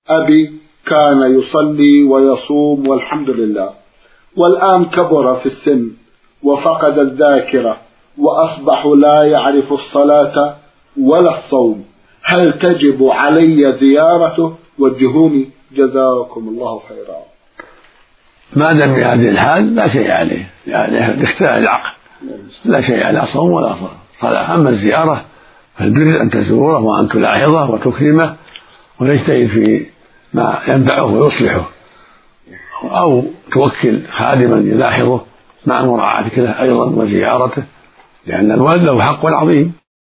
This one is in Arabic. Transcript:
أبي كان يصلي ويصوم والحمد لله، والآن كبر في السن وفقد الذاكرة وأصبح لا يعرف الصلاة ولا الصوم، هل تجب علي زيارته؟ وجهوني جزاكم الله خيرا. ما دام في هذه الحال لا شيء عليه، يعني اختلاف العقل، لا شيء على صوم ولا صلاة. أما الزيارة فالبر أن تزوره وأن تلاحظه وتكرمه وتجتهد في ما ينفعه ويصلحه، أو توكل خادما يلاحظه مع مراعاتك له أيضا وزيارته، لأن الوالد له حق عظيم.